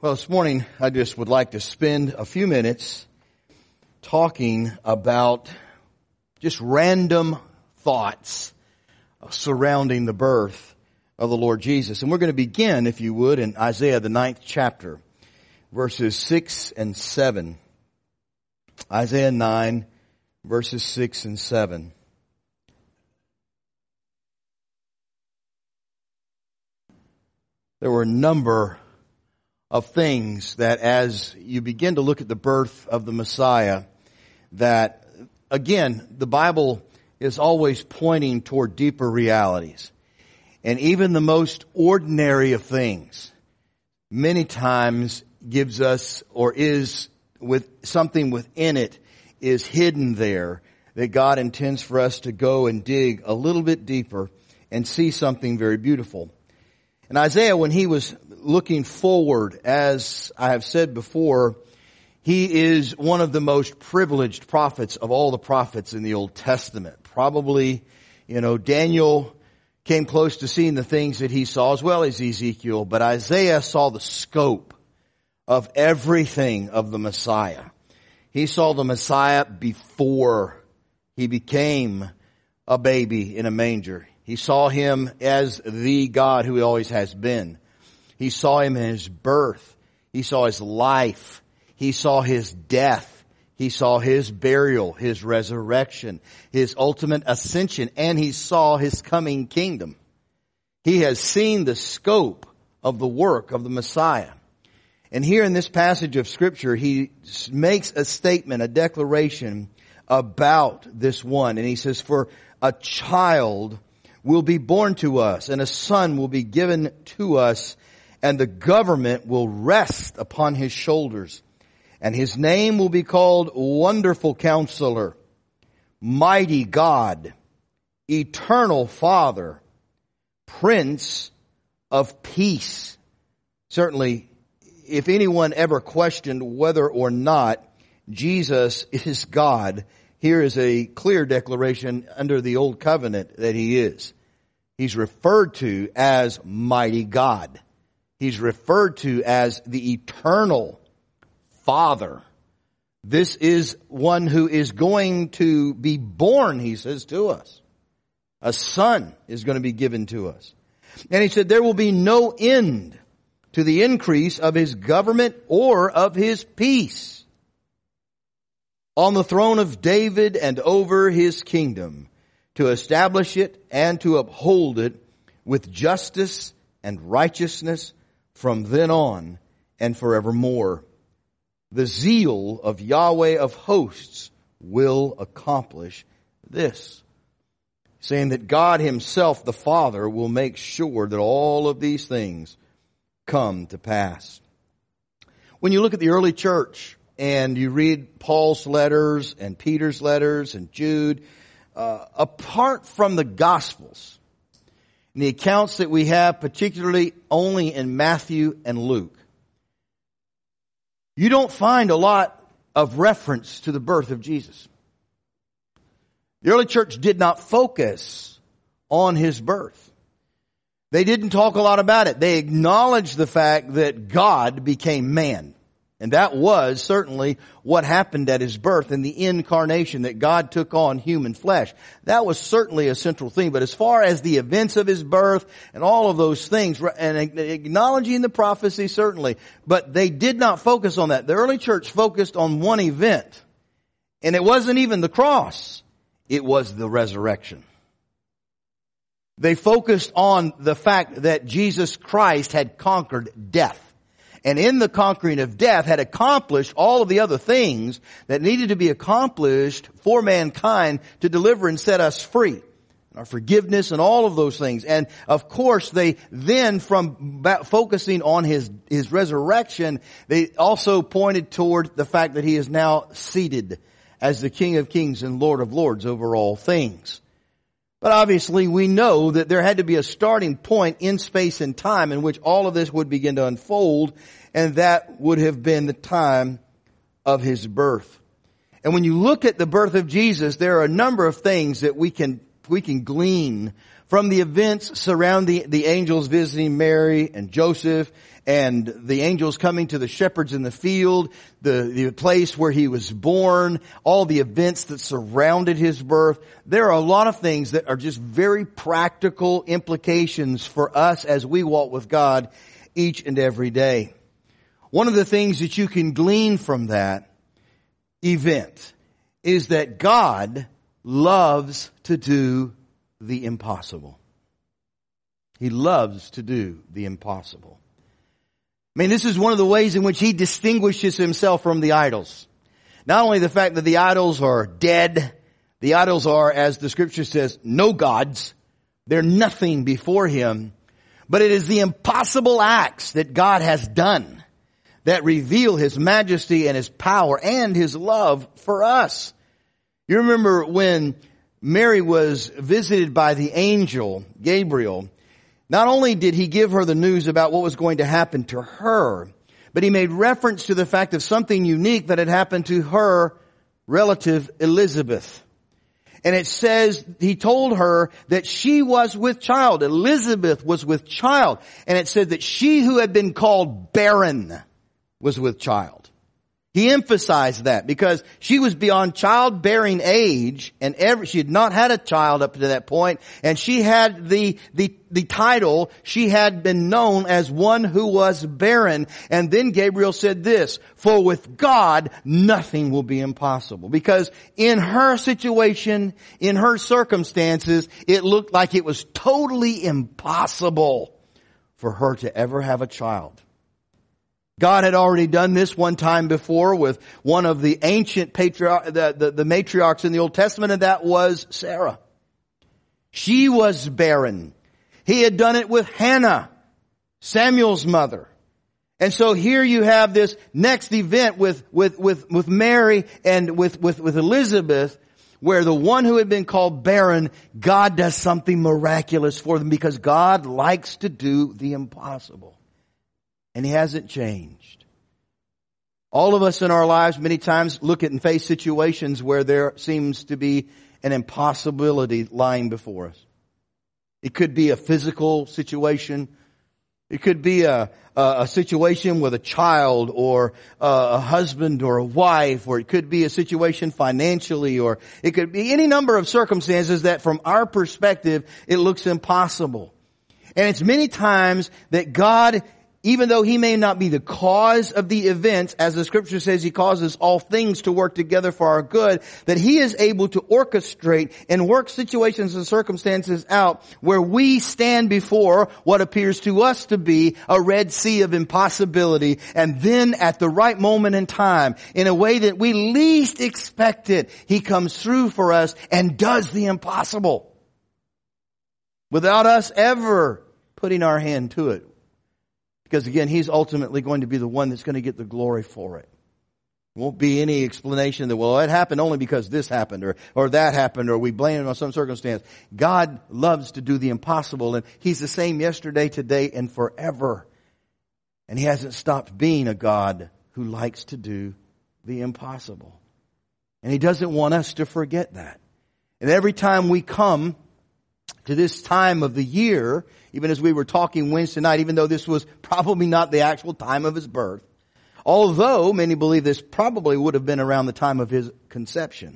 Well, this morning I just would like to spend a few minutes talking about just random thoughts surrounding the birth of the Lord Jesus. And we're going to begin, if you would, in Isaiah, the 9th chapter, verses 6 and 7. Isaiah 9, verses 6 and 7. There were a number of things that as you begin to look at the birth of the Messiah, that again, the Bible is always pointing toward deeper realities. And even the most ordinary of things many times gives us, or is with something within it is hidden there that God intends for us to go and dig a little bit deeper and see something very beautiful. And Isaiah, when he was looking forward, as I have said before, he is one of the most privileged prophets of all the prophets in the Old Testament. Probably, Daniel came close to seeing the things that he saw as well as Ezekiel, but Isaiah saw the scope of everything of the Messiah. He saw the Messiah before he became a baby in a manger. He saw him as the God who he always has been. He saw him in his birth. He saw his life. He saw his death. He saw his burial, his resurrection, his ultimate ascension, and he saw his coming kingdom. He has seen the scope of the work of the Messiah. And here in this passage of Scripture, he makes a statement, a declaration about this one. And he says, "For a child will be born to us, and a son will be given to us, and the government will rest upon his shoulders. And his name will be called Wonderful Counselor, Mighty God, Eternal Father, Prince of Peace." Certainly, if anyone ever questioned whether or not Jesus is God, here is a clear declaration under the Old Covenant that he is. He's referred to as Mighty God. He's referred to as the Eternal Father. This is one who is going to be born, he says to us. A son is going to be given to us. And he said there will be no end to the increase of his government or of his peace on the throne of David and over his kingdom, to establish it and to uphold it with justice and righteousness from then on and forevermore. The zeal of Yahweh of hosts will accomplish this. Saying that God himself, the Father, will make sure that all of these things come to pass. When you look at the early church and you read Paul's letters and Peter's letters and Jude, apart from the Gospels, and the accounts that we have, particularly only in Matthew and Luke, you don't find a lot of reference to the birth of Jesus. The early church did not focus on his birth. They didn't talk a lot about it. They acknowledged the fact that God became man. And that was certainly what happened at his birth and the incarnation, that God took on human flesh. That was certainly a central theme. But as far as the events of his birth and all of those things, and acknowledging the prophecy, certainly, but they did not focus on that. The early church focused on one event. And it wasn't even the cross. It was the resurrection. They focused on the fact that Jesus Christ had conquered death. And in the conquering of death had accomplished all of the other things that needed to be accomplished for mankind to deliver and set us free. Our forgiveness and all of those things. And of course they then, from focusing on his resurrection, they also pointed toward the fact that he is now seated as the King of Kings and Lord of Lords over all things. But obviously we know that there had to be a starting point in space and time in which all of this would begin to unfold, and that would have been the time of his birth. And when you look at the birth of Jesus, there are a number of things that we can glean From the events surrounding the angels visiting Mary and Joseph, and the angels coming to the shepherds in the field, the place where he was born, all the events that surrounded his birth, there are a lot of things that are just very practical implications for us as we walk with God each and every day. One of the things that you can glean from that event is that God loves to do the impossible. He loves to do the impossible. I mean, this is one of the ways in which He distinguishes Himself from the idols. Not only the fact that the idols are dead, the idols are, as the Scripture says, no gods. They're nothing before Him. But it is the impossible acts that God has done that reveal His majesty and His power and His love for us. You remember when Mary was visited by the angel, Gabriel, not only did he give her the news about what was going to happen to her, but he made reference to the fact of something unique that had happened to her relative Elizabeth. And it says, he told her that she was with child. Elizabeth was with child. And it said that she who had been called barren was with child. He emphasized that because she was beyond childbearing age, and she had not had a child up to that point, and she had the title, she had been known as one who was barren. And then Gabriel said this, for with God nothing will be impossible. Because in her situation, in her circumstances, it looked like it was totally impossible for her to ever have a child. God had already done this one time before with one of the ancient the matriarchs in the Old Testament, and that was Sarah. She was barren. He had done it with Hannah, Samuel's mother. And so here you have this next event with Mary and with Elizabeth, where the one who had been called barren, God does something miraculous for them because God likes to do the impossible. And He hasn't changed. All of us in our lives many times look at and face situations where there seems to be an impossibility lying before us. It could be a physical situation. It could be a situation with a child or a husband or a wife, or it could be a situation financially, or it could be any number of circumstances that from our perspective, it looks impossible. And it's many times that God, even though He may not be the cause of the events, as the Scripture says He causes all things to work together for our good, that He is able to orchestrate and work situations and circumstances out where we stand before what appears to us to be a Red Sea of impossibility, and then at the right moment in time, in a way that we least expect it, He comes through for us and does the impossible without us ever putting our hand to it. Because again, He's ultimately going to be the one that's going to get the glory for it. There won't be any explanation that, well, it happened only because this happened or that happened, or we blame it on some circumstance. God loves to do the impossible, and He's the same yesterday, today, and forever. And He hasn't stopped being a God who likes to do the impossible. And He doesn't want us to forget that. And every time we come to this time of the year, even as we were talking Wednesday night, even though this was probably not the actual time of His birth, although many believe this probably would have been around the time of His conception.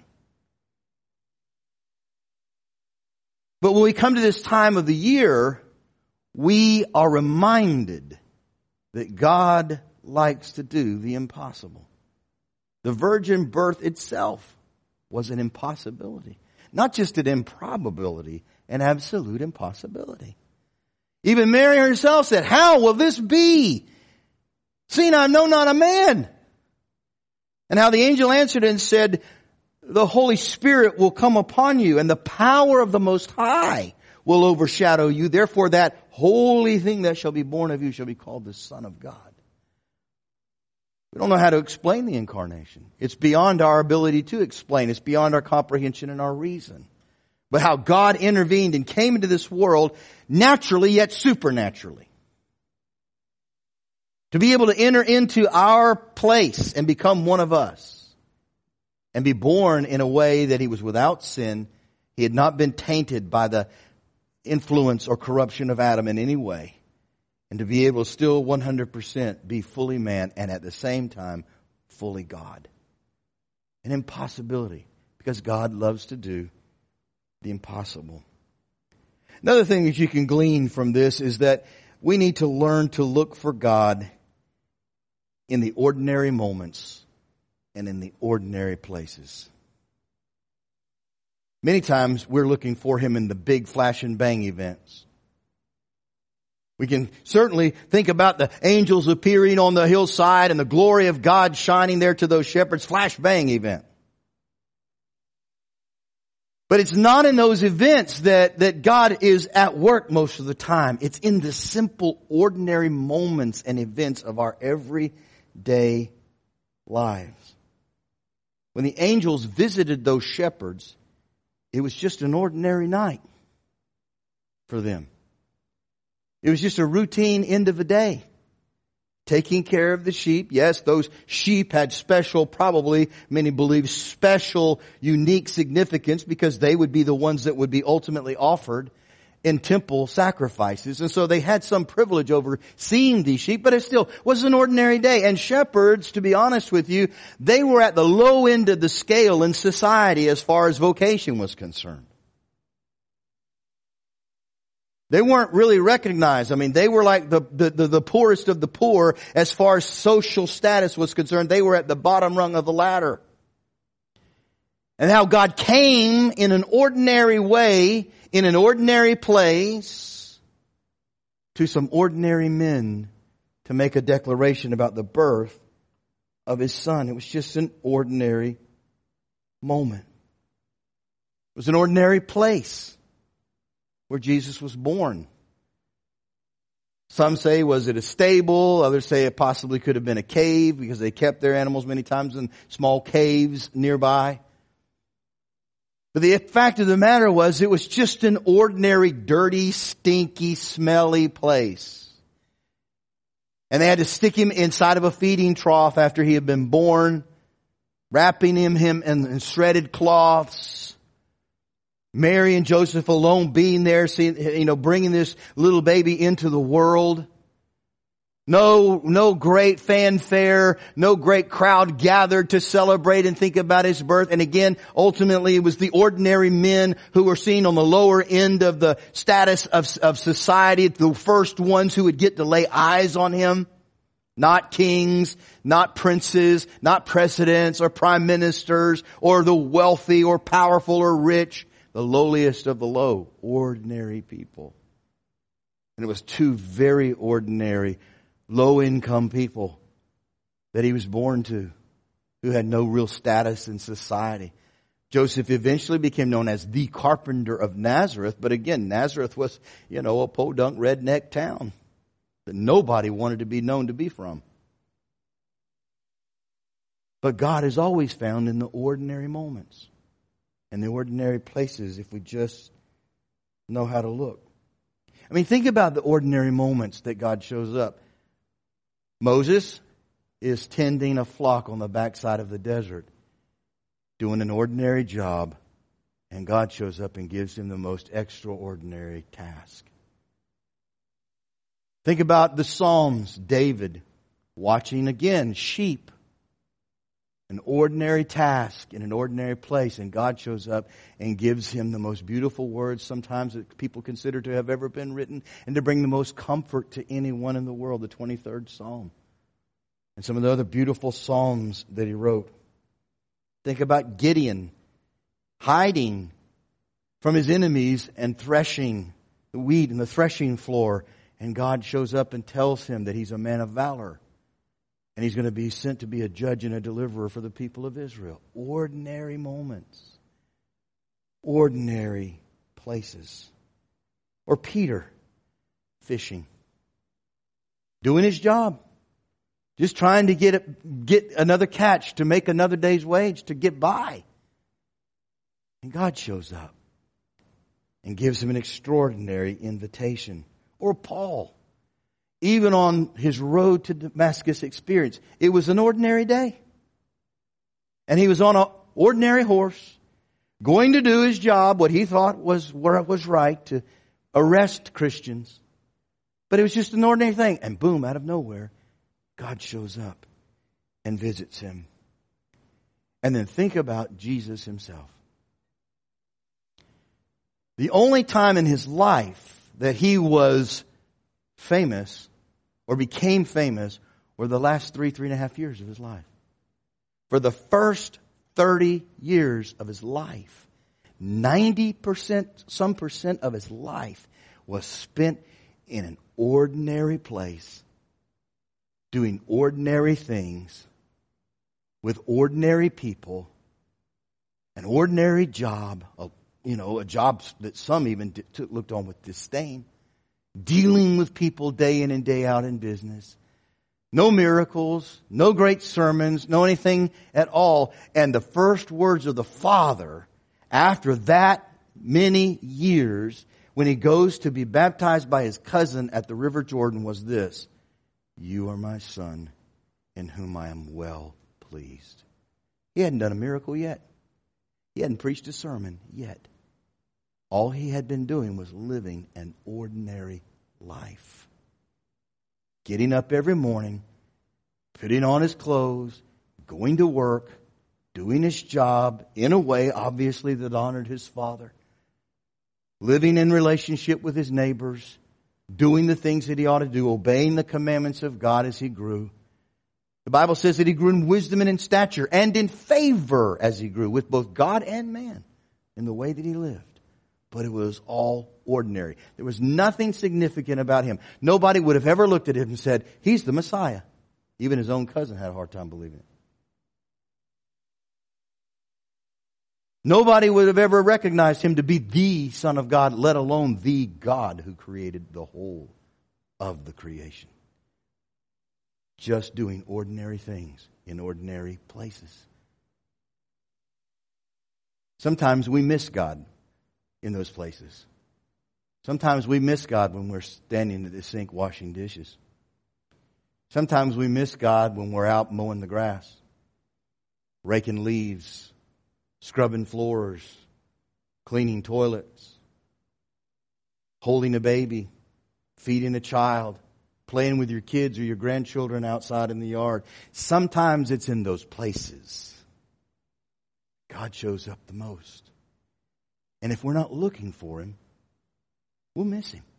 But when we come to this time of the year, we are reminded that God likes to do the impossible. The virgin birth itself was an impossibility. Not just an improbability, an absolute impossibility. Even Mary herself said, how will this be? Seeing I know not a man. And how the angel answered and said, the Holy Spirit will come upon you, and the power of the Most High will overshadow you. Therefore that holy thing that shall be born of you shall be called the Son of God. We don't know how to explain the incarnation. It's beyond our ability to explain. It's beyond our comprehension and our reason. But how God intervened and came into this world naturally yet supernaturally. To be able to enter into our place and become one of us. And be born in a way that He was without sin. He had not been tainted by the influence or corruption of Adam in any way. And to be able to still 100% be fully man and at the same time fully God. An impossibility, because God loves to do the impossible. Another thing that you can glean from this is that we need to learn to look for God in the ordinary moments and in the ordinary places. Many times we're looking for Him in the big flash and bang events. We can certainly think about the angels appearing on the hillside and the glory of God shining there to those shepherds. Flash bang event. But it's not in those events that God is at work most of the time. It's in the simple, ordinary moments and events of our everyday lives. When the angels visited those shepherds, it was just an ordinary night for them. It was just a routine end of the day. Taking care of the sheep. Yes, those sheep had special, probably many believe special, unique significance because they would be the ones that would be ultimately offered in temple sacrifices. And so they had some privilege over seeing these sheep, but it still was an ordinary day. And shepherds, to be honest with you, they were at the low end of the scale in society as far as vocation was concerned. They weren't really recognized. I mean, they were like the poorest of the poor as far as social status was concerned. They were at the bottom rung of the ladder. And how God came in an ordinary way, in an ordinary place, to some ordinary men to make a declaration about the birth of His Son. It was just an ordinary moment. It was an ordinary place where Jesus was born. Some say, was it a stable? Others say it possibly could have been a cave because they kept their animals many times in small caves nearby. But the fact of the matter was, it was just an ordinary, dirty, stinky, smelly place. And they had to stick Him inside of a feeding trough after He had been born, wrapping him in shredded cloths. Mary and Joseph alone being there, bringing this little baby into the world. No great fanfare, no great crowd gathered to celebrate and think about His birth. And again, ultimately it was the ordinary men who were seen on the lower end of the status of society, the first ones who would get to lay eyes on Him. Not kings, not princes, not presidents or prime ministers or the wealthy or powerful or rich. The lowliest of the low, ordinary people. And it was two very ordinary, low-income people that He was born to, who had no real status in society. Joseph eventually became known as the carpenter of Nazareth, but again, Nazareth was, a podunk redneck town that nobody wanted to be known to be from. But God is always found in the ordinary moments. And the ordinary places if we just know how to look. I mean, think about the ordinary moments that God shows up. Moses is tending a flock on the backside of the desert, doing an ordinary job, and God shows up and gives him the most extraordinary task. Think about the Psalms, David watching again sheep. An ordinary task in an ordinary place, and God shows up and gives him the most beautiful words sometimes that people consider to have ever been written, and to bring the most comfort to anyone in the world, the 23rd Psalm. And some of the other beautiful Psalms that he wrote. Think about Gideon hiding from his enemies and threshing the wheat in the threshing floor, and God shows up and tells him that he's a man of valor. And he's going to be sent to be a judge and a deliverer for the people of Israel. Ordinary moments. Ordinary places. Or Peter fishing. Doing his job. Just trying to get another catch to make another day's wage to get by. And God shows up and gives him an extraordinary invitation. Or Paul. Even on his road to Damascus experience, it was an ordinary day. And he was on an ordinary horse, going to do his job, what he thought was right, to arrest Christians. But it was just an ordinary thing. And boom, out of nowhere, God shows up and visits him. And then think about Jesus himself. The only time in his life that he was famous or became famous were the last 3.5 years of his life. For the first 30 years of his life, 90%, some percent of his life was spent in an ordinary place, doing ordinary things, with ordinary people, an ordinary job, a job that some even looked on with disdain, dealing with people day in and day out in business. No miracles, no great sermons, no anything at all. And the first words of the Father, after that many years, when he goes to be baptized by his cousin at the River Jordan, was this: "You are my Son, in whom I am well pleased." He hadn't done a miracle yet. He hadn't preached a sermon yet. All he had been doing was living an ordinary life. Getting up every morning, putting on his clothes, going to work, doing his job in a way, obviously, that honored his Father. Living in relationship with his neighbors, doing the things that he ought to do, obeying the commandments of God as he grew. The Bible says that he grew in wisdom and in stature and in favor as he grew with both God and man in the way that he lived. But it was all ordinary. There was nothing significant about him. Nobody would have ever looked at him and said, "He's the Messiah." Even his own cousin had a hard time believing it. Nobody would have ever recognized him to be the Son of God, let alone the God who created the whole of the creation. Just doing ordinary things in ordinary places. Sometimes we miss God in those places. Sometimes we miss God when we're standing at the sink washing dishes. Sometimes we miss God when we're out mowing the grass, raking leaves, scrubbing floors, cleaning toilets, holding a baby, feeding a child, playing with your kids or your grandchildren outside in the yard. Sometimes it's in those places God shows up the most. And if we're not looking for him, we'll miss him.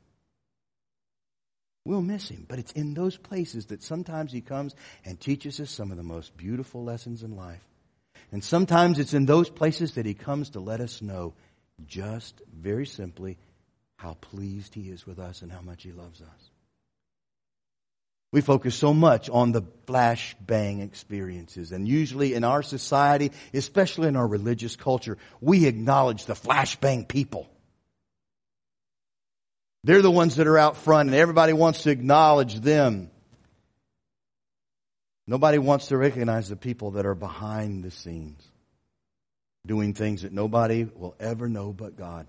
We'll miss him. But it's in those places that sometimes he comes and teaches us some of the most beautiful lessons in life. And sometimes it's in those places that he comes to let us know just very simply how pleased he is with us and how much he loves us. We focus so much on the flashbang experiences. And usually in our society, especially in our religious culture, we acknowledge the flashbang people. They're the ones that are out front and everybody wants to acknowledge them. Nobody wants to recognize the people that are behind the scenes, doing things that nobody will ever know but God.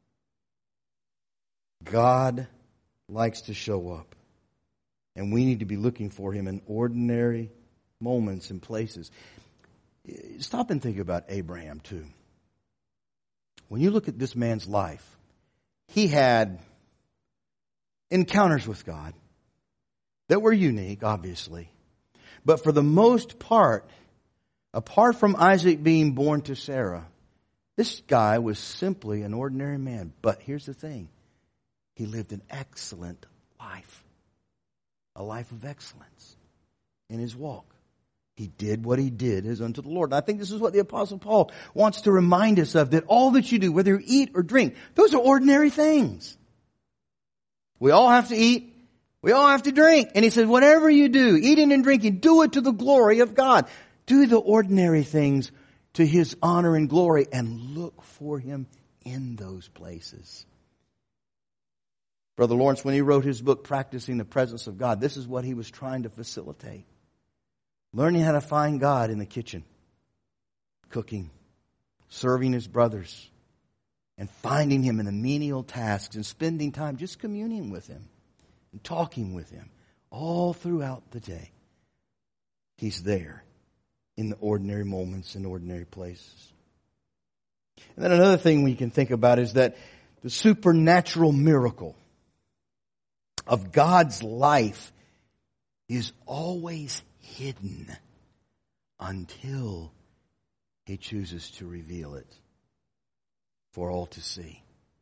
God likes to show up. And we need to be looking for him in ordinary moments and places. Stop and think about Abraham too. When you look at this man's life, he had encounters with God that were unique, obviously. But for the most part, apart from Isaac being born to Sarah, this guy was simply an ordinary man. But here's the thing. He lived an excellent life. A life of excellence in his walk. He did what he did as unto the Lord. And I think this is what the Apostle Paul wants to remind us of, that all that you do, whether you eat or drink, those are ordinary things. We all have to eat. We all have to drink. And he said, whatever you do, eating and drinking, do it to the glory of God. Do the ordinary things to his honor and glory and look for him in those places. Brother Lawrence, when he wrote his book, Practicing the Presence of God, this is what he was trying to facilitate. Learning how to find God in the kitchen, cooking, serving his brothers, and finding him in the menial tasks and spending time just communing with him and talking with him all throughout the day. He's there in the ordinary moments and ordinary places. And then another thing we can think about is that The supernatural miracle of God's life is always hidden until He chooses to reveal it for all to see.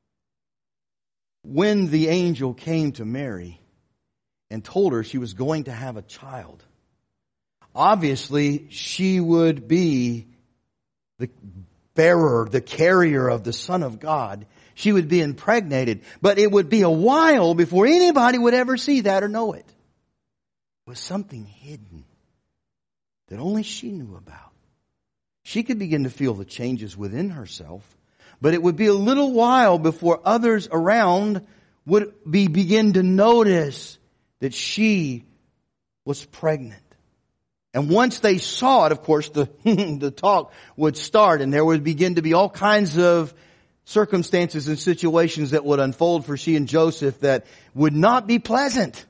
When the angel came to Mary and told her she was going to have a child, obviously she would be the bearer, the carrier of the Son of God. She would be impregnated, but it would be a while before anybody would ever see that or know it. It was something hidden that only she knew about. She could begin to feel the changes within herself, but it would be a little while before others around would begin to notice that she was pregnant. And once they saw it, of course, the talk would start, and there would begin to be all kinds of circumstances and situations that would unfold for she and Joseph that would not be pleasant.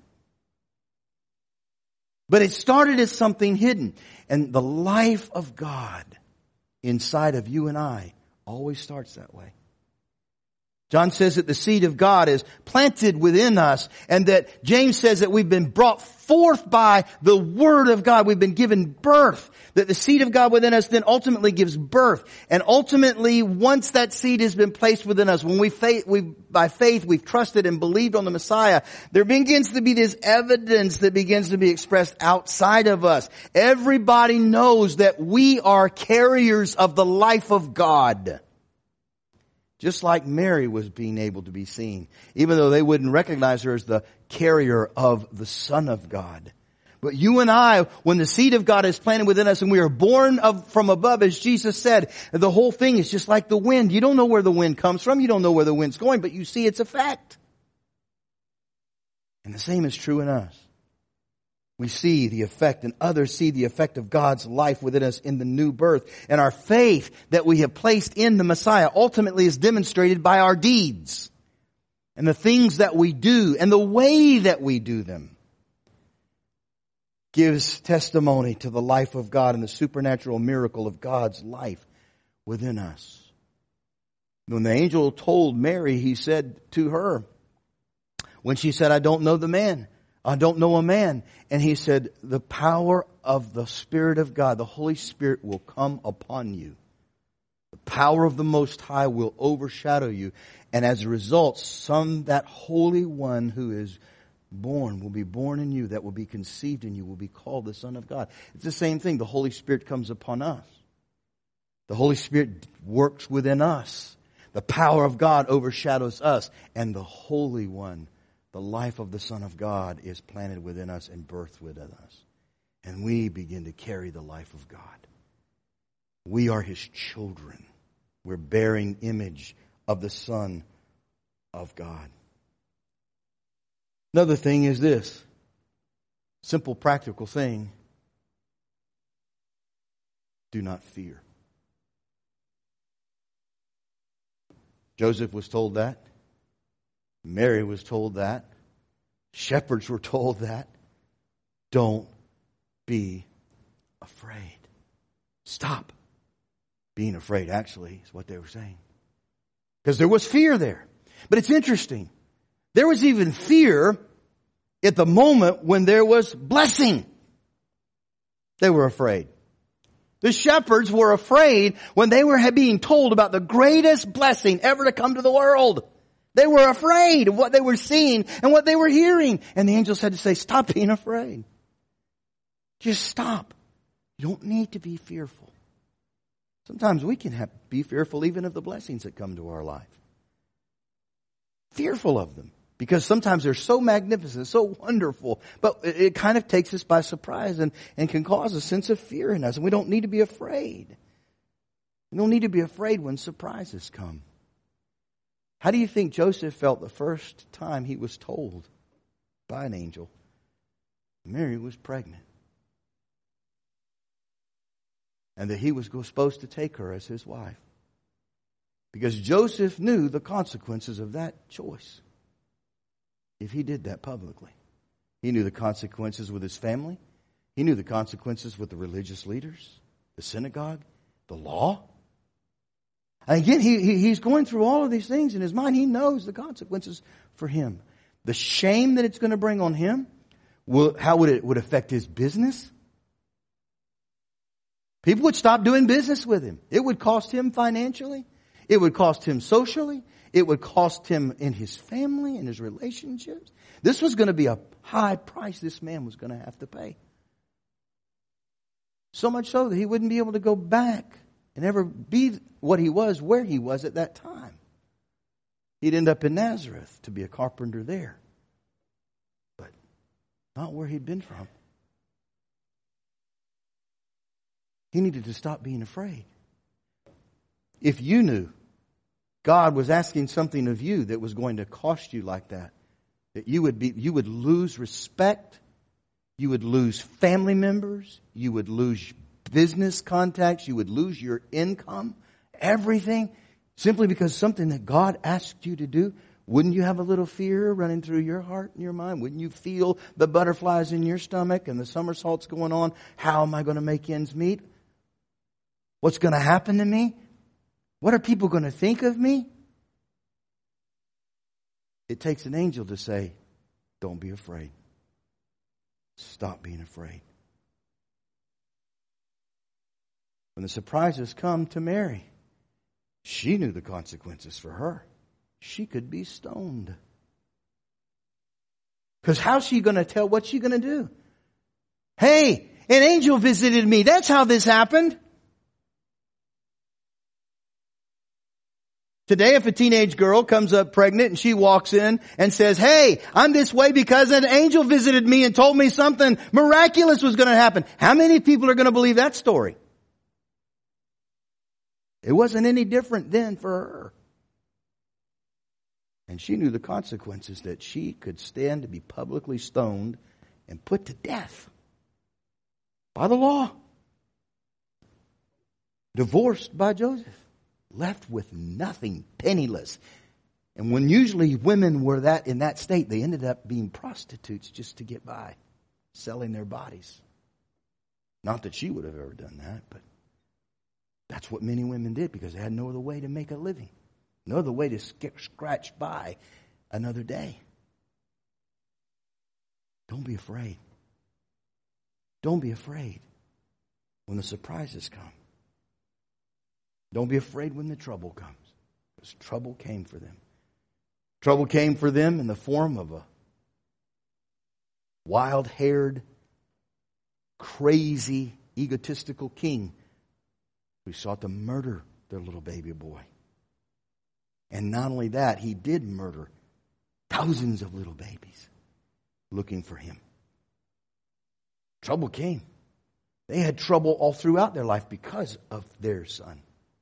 But it started as something hidden. And the life of God inside of you and I always starts that way. John says that the seed of God is planted within us, and that James says that we've been brought forth by the Word of God. We've been given birth. That the seed of God within us then ultimately gives birth. And ultimately, once that seed has been placed within us, when by faith we've trusted and believed on the Messiah, there begins to be this evidence that begins to be expressed outside of us. Everybody knows that we are carriers of the life of God. Just like Mary was being able to be seen, even though they wouldn't recognize her as the carrier of the Son of God. But you and I, when the seed of God is planted within us and we are born from above, as Jesus said, the whole thing is just like the wind. You don't know where the wind comes from. You don't know where the wind's going, but you see its effect. And the same is true in us. We see the effect, and others see the effect of God's life within us in the new birth. And our faith that we have placed in the Messiah ultimately is demonstrated by our deeds and the things that we do and the way that we do them. Gives testimony to the life of God and the supernatural miracle of God's life within us. When the angel told Mary, he said to her, when she said, I don't know the man. I don't know a man. And he said, the power of the Spirit of God, the Holy Spirit will come upon you. The power of the Most High will overshadow you. And as a result, that Holy One who is born will be born in you, that will be conceived in you, will be called the Son of God. It's the same thing. The Holy Spirit comes upon us. The Holy Spirit works within us. The power of God overshadows us. And the Holy One, the life of the Son of God, is planted within us and birthed within us. And we begin to carry the life of God. We are His children. We're bearing image of the Son of God. Another thing is this. Simple, practical thing. Do not fear. Joseph was told that. Mary was told that. Shepherds were told that. Don't be afraid. Stop being afraid, actually, is what they were saying. Because there was fear there. But it's interesting. There was even fear at the moment when there was blessing. They were afraid. The shepherds were afraid when they were being told about the greatest blessing ever to come to the world. They were afraid of what they were seeing and what they were hearing. And the angels had to say, stop being afraid. Just stop. You don't need to be fearful. Sometimes we can be fearful even of the blessings that come to our life. Fearful of them. Because sometimes they're so magnificent, so wonderful, but it kind of takes us by surprise and can cause a sense of fear in us. And we don't need to be afraid. We don't need to be afraid when surprises come. How do you think Joseph felt the first time he was told by an angel Mary was pregnant? And that he was supposed to take her as his wife? Because Joseph knew the consequences of that choice. If he did that publicly. He knew the consequences with his family. He knew the consequences with the religious leaders, the synagogue, the law. And again, he's going through all of these things in his mind. He knows the consequences for him. The shame that it's going to bring on him, how would it affect his business? People would stop doing business with him. It would cost him financially. It would cost him socially. It would cost him in his family and his relationships. This was going to be a high price this man was going to have to pay. So much so that he wouldn't be able to go back and ever be what he was, where he was at that time. He'd end up in Nazareth to be a carpenter there. But not where he'd been from. He needed to stop being afraid. If you knew God was asking something of you that was going to cost you like that you would lose respect, you would lose family members, you would lose business contacts, you would lose your income, everything, simply because something that God asked you to do. Wouldn't you have a little fear running through your heart and your mind? Wouldn't you feel the butterflies in your stomach and the somersaults going on? How am I going to make ends meet? What's going to happen to me? What are people going to think of me? It takes an angel to say, don't be afraid. Stop being afraid. When the surprises come to Mary, she knew the consequences for her. She could be stoned. Because how's she going to tell? What's she going to do? Hey, an angel visited me. That's how this happened. Today, if a teenage girl comes up pregnant and she walks in and says, hey, I'm this way because an angel visited me and told me something miraculous was going to happen. How many people are going to believe that story? It wasn't any different then for her. And she knew the consequences, that she could stand to be publicly stoned and put to death by the law. Divorced by Joseph. Left with nothing, penniless. And when usually women were in that state, they ended up being prostitutes just to get by, selling their bodies. Not that she would have ever done that, but that's what many women did because they had no other way to make a living. No other way to scratch by another day. Don't be afraid. Don't be afraid when the surprises come. Don't be afraid when the trouble comes. Because trouble came for them. Trouble came for them in the form of a wild-haired, crazy, egotistical king who sought to murder their little baby boy. And not only that, he did murder thousands of little babies looking for him. Trouble came. They had trouble all throughout their life because of their son.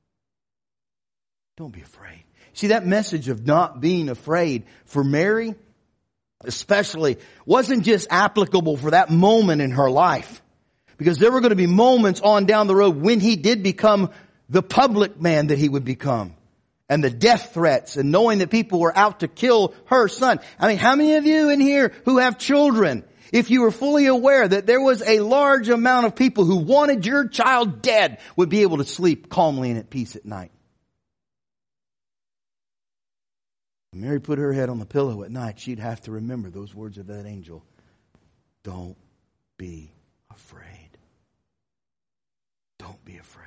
Don't be afraid. See, that message of not being afraid for Mary, especially, wasn't just applicable for that moment in her life. Because there were going to be moments on down the road when he did become the public man that he would become. And the death threats and knowing that people were out to kill her son. I mean, how many of you in here who have children, if you were fully aware that there was a large amount of people who wanted your child dead, would be able to sleep calmly and at peace at night? When Mary put her head on the pillow at night, she'd have to remember those words of that angel. Don't be afraid. Don't be afraid.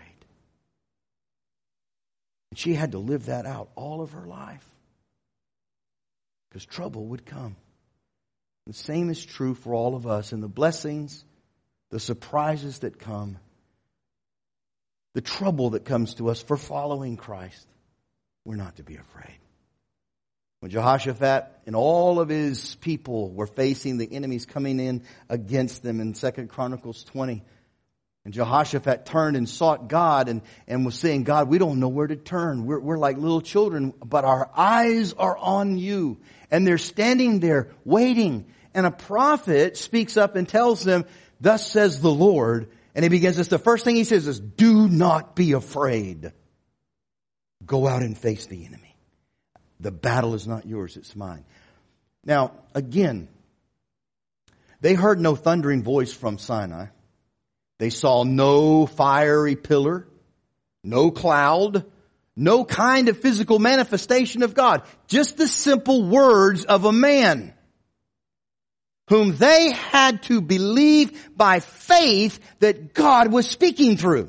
And she had to live that out all of her life. Because trouble would come. The same is true for all of us. And the blessings, the surprises that come, the trouble that comes to us for following Christ, we're not to be afraid. When Jehoshaphat and all of his people were facing the enemies coming in against them in 2 Chronicles 20, and Jehoshaphat turned and sought God and was saying, God, we don't know where to turn. We're like little children, but our eyes are on you. And they're standing there waiting. And a prophet speaks up and tells them, thus says the Lord. And he begins this. The first thing he says is, do not be afraid. Go out and face the enemy. The battle is not yours, it's mine. Now, again, they heard no thundering voice from Sinai. They saw no fiery pillar, no cloud, No kind of physical manifestation of God. Just the simple words of a man whom they had to believe by faith that God was speaking through.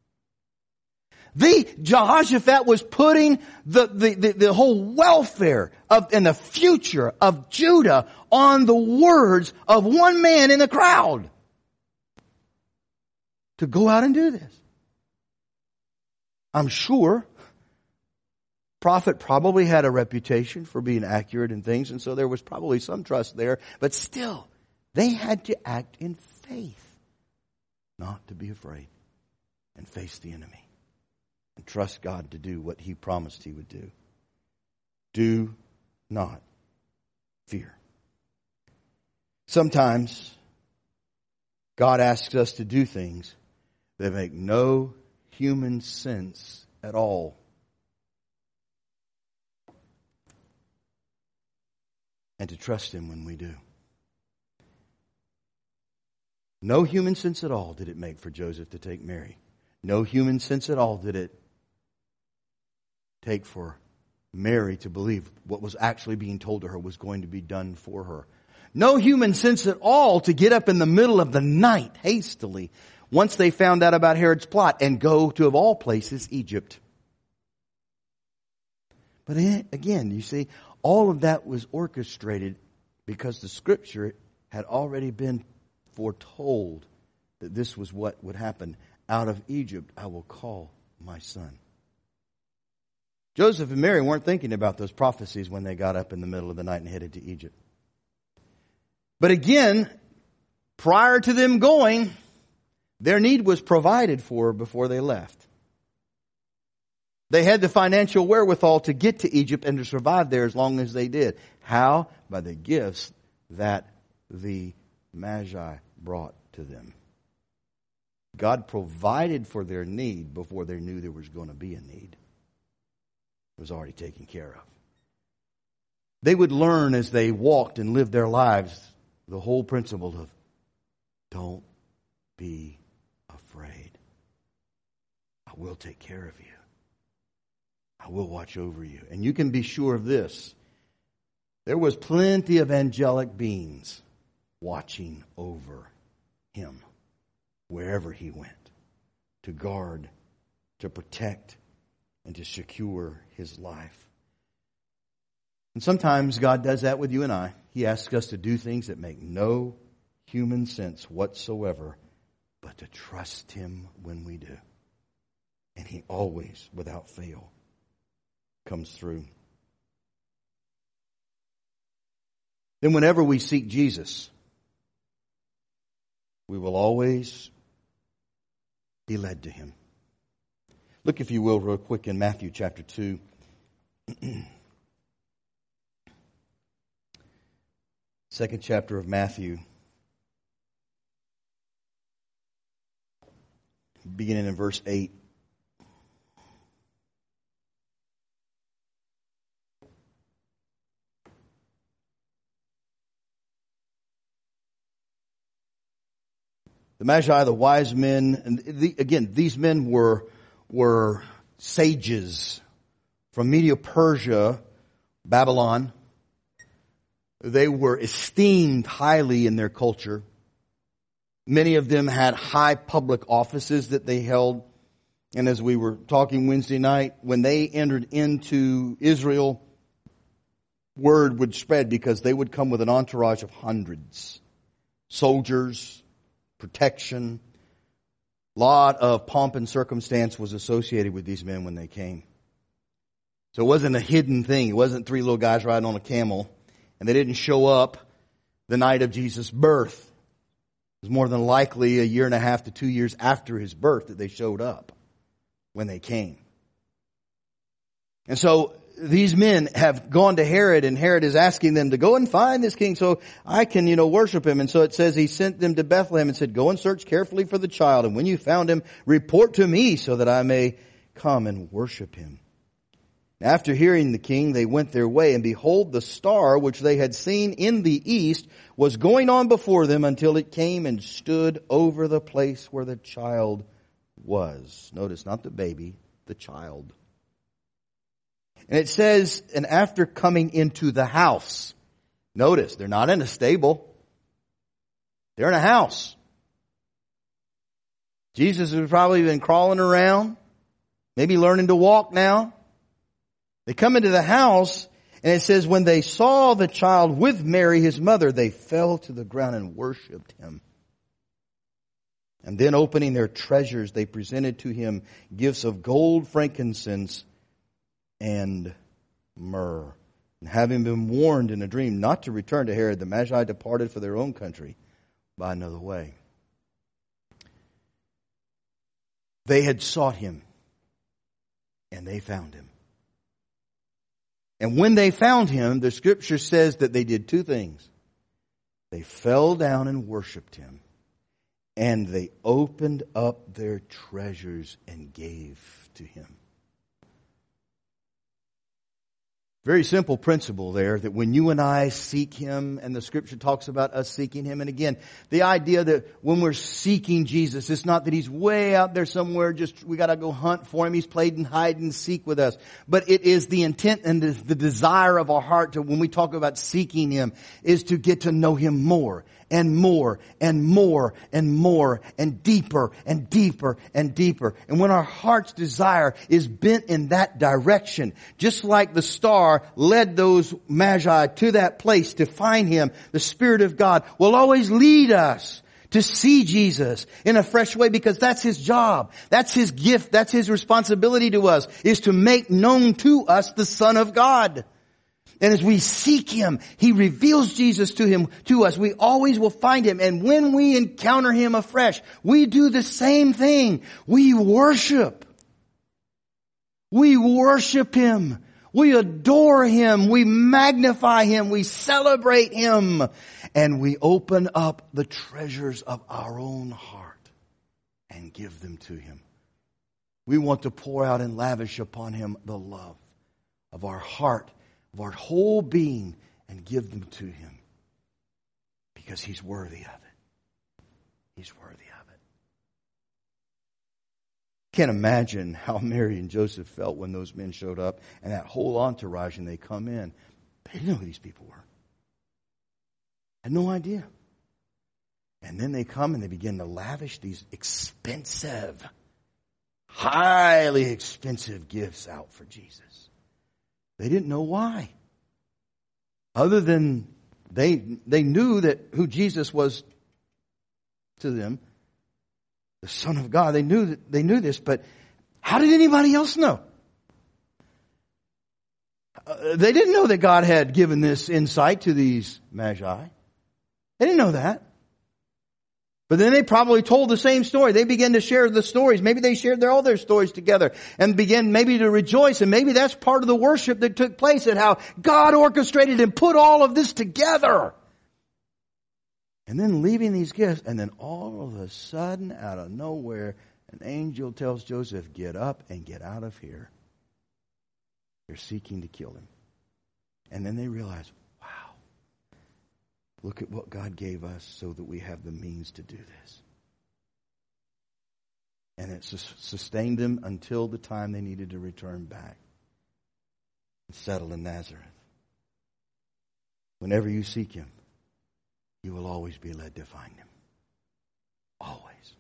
Jehoshaphat was putting the whole welfare and the future of Judah on the words of one man in the crowd to go out and do this. I'm sure prophet probably had a reputation for being accurate in things, and so there was probably some trust there, but still, they had to act in faith, not to be afraid, and face the enemy. And trust God to do what He promised He would do. Do not fear. Sometimes God asks us to do things that make no human sense at all. And to trust Him when we do. No human sense at all did it make for Joseph to take Mary. No human sense at all did it take for Mary to believe what was actually being told to her was going to be done for her. No human sense at all to get up in the middle of the night hastily once they found out about Herod's plot and go to, of all places, Egypt. But again, you see, all of that was orchestrated because the Scripture had already been foretold that this was what would happen. Out of Egypt I will call my son. Joseph and Mary weren't thinking about those prophecies when they got up in the middle of the night and headed to Egypt. But again, prior to them going, their need was provided for before they left. They had the financial wherewithal to get to Egypt and to survive there as long as they did. How? By the gifts that the Magi brought to them. God provided for their need before they knew there was going to be a need. It was already taken care of. They would learn as they walked and lived their lives the whole principle of don't be afraid. I will take care of you. I will watch over you. And you can be sure of this. There was plenty of angelic beings watching over him wherever he went to guard, to protect, and to secure his life. And sometimes God does that with you and I. He asks us to do things that make no human sense whatsoever, but to trust Him when we do. And He always, without fail, comes through. Then whenever we seek Jesus, we will always be led to Him. Look, if you will, real quick in Matthew chapter 2. Second chapter of Matthew. Beginning in verse 8. The Magi, the wise men, and again, these men were sages from Medo-Persia, Babylon. They were esteemed highly in their culture. Many of them had high public offices that they held. And as we were talking Wednesday night, when they entered into Israel, word would spread because they would come with an entourage of hundreds. Soldiers, protection, lot of pomp and circumstance was associated with these men when they came. So it wasn't a hidden thing. It wasn't three little guys riding on a camel. And they didn't show up the night of Jesus' birth. It was more than likely 1.5 to 2 years after His birth that they showed up when they came. And so these men have gone to Herod, and Herod is asking them to go and find this king so I can, worship him. And so it says he sent them to Bethlehem and said, go and search carefully for the child. And when you found him, report to me so that I may come and worship him. After hearing the king, they went their way, and behold, the star which they had seen in the east was going on before them until it came and stood over the place where the child was. Notice, not the baby, the child. And it says, and after coming into the house. Notice, they're not in a stable. They're in a house. Jesus has probably been crawling around, maybe learning to walk now. They come into the house, and it says, when they saw the child with Mary, his mother, they fell to the ground and worshipped him. And then opening their treasures, they presented to him gifts of gold, frankincense, and myrrh. And having been warned in a dream not to return to Herod, the Magi departed for their own country by another way. They had sought him, and they found him. And when they found him, the scripture says that they did two things. They fell down and worshiped him, and they opened up their treasures and gave to him. Very simple principle there, that when you and I seek him, and the scripture talks about us seeking him, and again, the idea that when we're seeking Jesus, it's not that he's way out there somewhere, just we gotta go hunt for him. He's played and hide and seek with us. But it is the intent and the desire of our heart to, when we talk about seeking him, is to get to know him more and more and more and more and deeper and deeper and deeper. And when our heart's desire is bent in that direction, just like the star led those magi to that place to find him, the Spirit of God will always lead us to see Jesus in a fresh way, because that's his job. That's his gift. That's his responsibility to us, is to make known to us the Son of God. And as we seek him, he reveals Jesus to us. We always will find him. And when we encounter him afresh, we do the same thing. We worship. We worship him. We adore him. We magnify him. We celebrate him. And we open up the treasures of our own heart and give them to him. We want to pour out and lavish upon him the love of our heart, of our whole being, and give them to him, because he's worthy of it. He's worthy of it. Can't imagine how Mary and Joseph felt when those men showed up and that whole entourage, and they come in. They didn't know who these people were. Had no idea. And then they come and they begin to lavish these expensive, highly expensive gifts out for Jesus. They didn't know why. Other than they knew that who Jesus was to them, the Son of God. They knew this, but how did anybody else know? They didn't know that God had given this insight to these magi. They didn't know that. But then they probably told the same story. They began to share the stories. Maybe they shared all their stories together and began maybe to rejoice. And maybe that's part of the worship that took place, and how God orchestrated and put all of this together. And then leaving these gifts, and then all of a sudden, out of nowhere, an angel tells Joseph, get up and get out of here. They're seeking to kill him. And then they realize, wow, look at what God gave us so that we have the means to do this. And it sustained them until the time they needed to return back and settle in Nazareth. Whenever you seek him, you will always be led to find him. Always.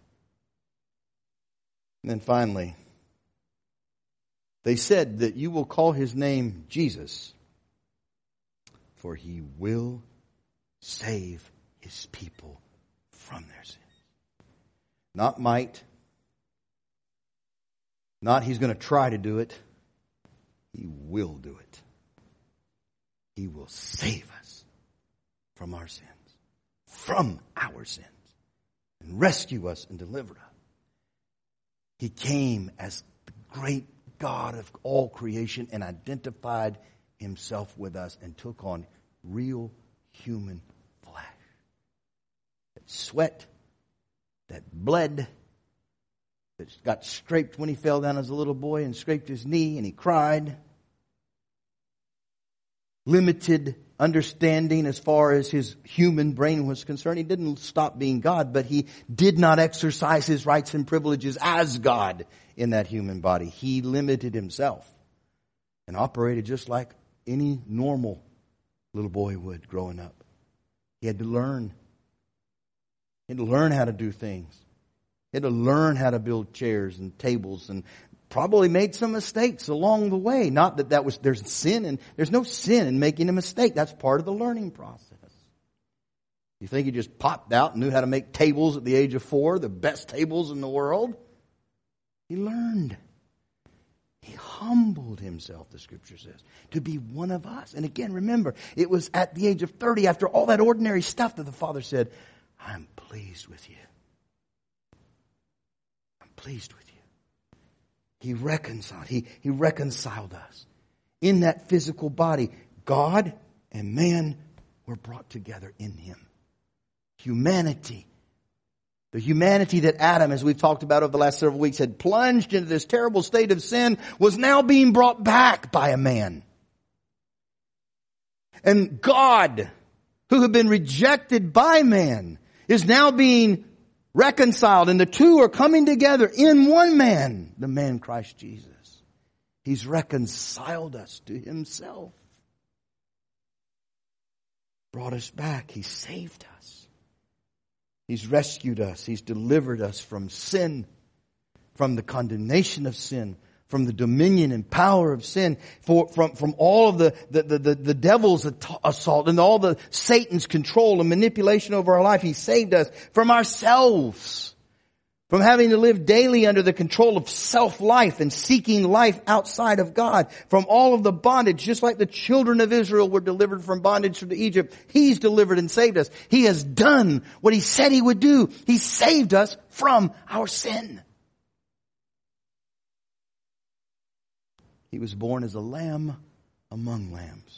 And then finally, they said that you will call his name Jesus, for he will save his people from their sins. Not might. Not he's going to try to do it. He will do it. He will save us from our sins. From our sins. And rescue us and deliver us. He came as the great God of all creation and identified himself with us and took on real human flesh. That sweat, that bled, that got scraped when he fell down as a little boy and scraped his knee and he cried. Limited understanding as far as his human brain was concerned. He didn't stop being God, but he did not exercise his rights and privileges as God in that human body. He limited himself. and operated just like any normal little boy would growing up. He had to learn. He had to learn how to do things. He had to learn how to build chairs and tables, and probably made some mistakes along the way. Not that there's sin, and there's no sin in making a mistake. That's part of the learning process. You think he just popped out and knew how to make tables at the age of 4, the best tables in the world? He learned. He humbled himself, the Scripture says, to be one of us. And again, remember, it was at the age of 30, after all that ordinary stuff, that the Father said, I'm pleased with you. I'm pleased with you. He reconciled. He reconciled us. In that physical body, God and man were brought together in Him. Humanity. The humanity that Adam, as we've talked about over the last several weeks, had plunged into this terrible state of sin, was now being brought back by a man. And God, who had been rejected by man, is now being reconciled, and the two are coming together in one man, the man Christ Jesus. He's reconciled us to Himself. Brought us back. He saved us. He's rescued us. He's delivered us from sin, from the condemnation of sin, from the dominion and power of sin, from all of the devil's assault and all the Satan's control and manipulation over our life. He saved us from ourselves, from having to live daily under the control of self-life and seeking life outside of God, from all of the bondage, just like the children of Israel were delivered from bondage to Egypt. He's delivered and saved us. He has done what He said He would do. He saved us from our sin. He was born as a lamb among lambs.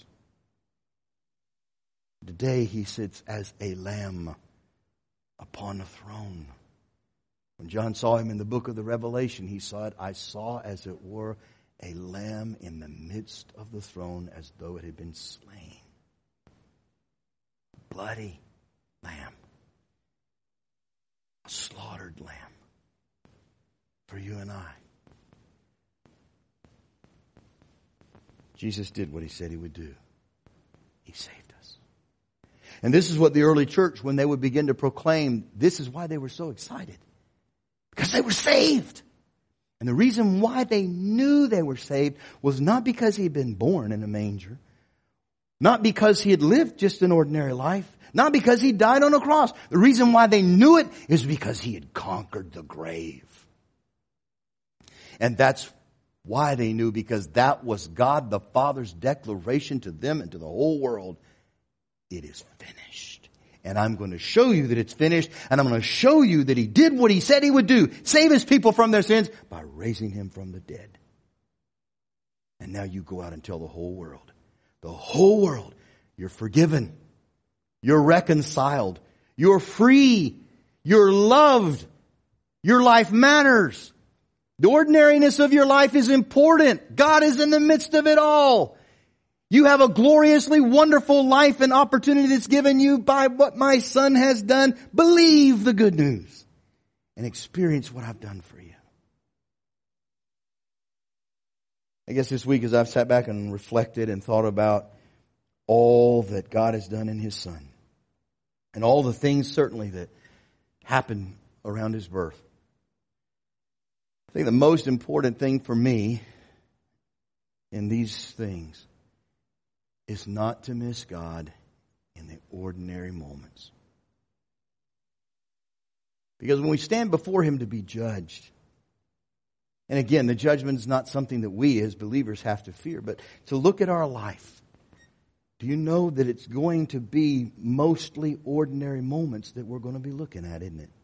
Today He sits as a lamb upon a throne. When John saw Him in the book of the Revelation, he saw it, I saw as it were a lamb in the midst of the throne, as though it had been slain. Bloody lamb. A slaughtered lamb. For you and I. Jesus did what He said He would do. He saved us. And this is what the early church, when they would begin to proclaim, this is why they were so excited. Because they were saved. And the reason why they knew they were saved was not because He had been born in a manger. Not because He had lived just an ordinary life. Not because He died on a cross. The reason why they knew it is because He had conquered the grave. And that's why they knew, because that was God the Father's declaration to them and to the whole world. It is finished. And I'm going to show you that it's finished. And I'm going to show you that He did what He said He would do. Save His people from their sins by raising Him from the dead. And now you go out and tell the whole world. The whole world. You're forgiven. You're reconciled. You're free. You're loved. Your life matters. The ordinariness of your life is important. God is in the midst of it all. You have a gloriously wonderful life and opportunity that's given you by what my Son has done. Believe the good news and experience what I've done for you. I guess this week, as I've sat back and reflected and thought about all that God has done in His Son and all the things certainly that happened around His birth, I think the most important thing for me in these things is not to miss God in the ordinary moments. Because when we stand before Him to be judged, and again, the judgment is not something that we as believers have to fear, but to look at our life, do you know that it's going to be mostly ordinary moments that we're going to be looking at, isn't it?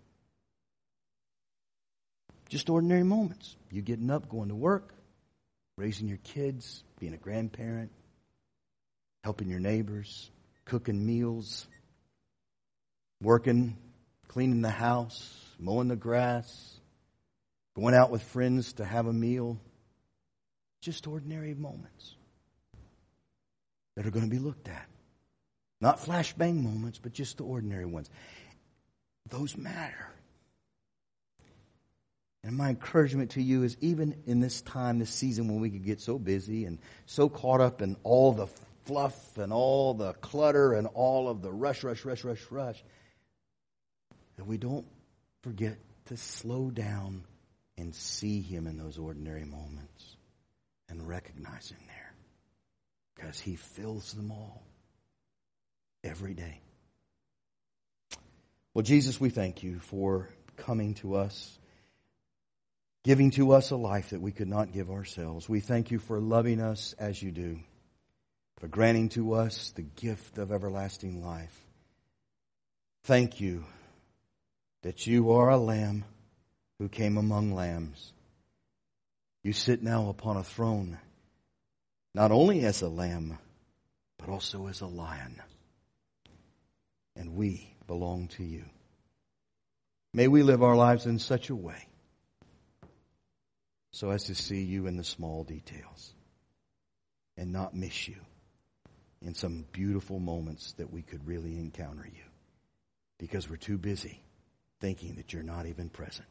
Just ordinary moments. You getting up, going to work, raising your kids, being a grandparent, helping your neighbors, cooking meals, working, cleaning the house, mowing the grass, going out with friends to have a meal. Just ordinary moments that are going to be looked at. Not flashbang moments, but just the ordinary ones. Those matter. And my encouragement to you is, even in this time, this season, when we could get so busy and so caught up in all the fluff and all the clutter and all of the rush, that we don't forget to slow down and see Him in those ordinary moments and recognize Him there, because He fills them all every day. Well, Jesus, we thank You for coming to us, giving to us a life that we could not give ourselves. We thank You for loving us as You do, for granting to us the gift of everlasting life. Thank You that You are a Lamb who came among lambs. You sit now upon a throne, not only as a lamb, but also as a lion. And we belong to You. May we live our lives in such a way so as to see You in the small details and not miss You in some beautiful moments that we could really encounter You, because we're too busy thinking that You're not even present.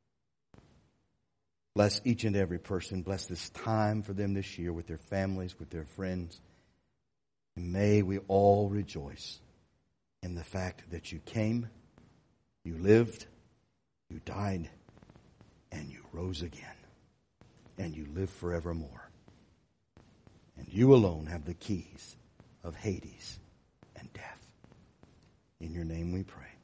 Bless each and every person. Bless this time for them this year with their families, with their friends. And may we all rejoice in the fact that You came, You lived, You died, and You rose again. And You live forevermore. And You alone have the keys of Hades and death. In Your name we pray.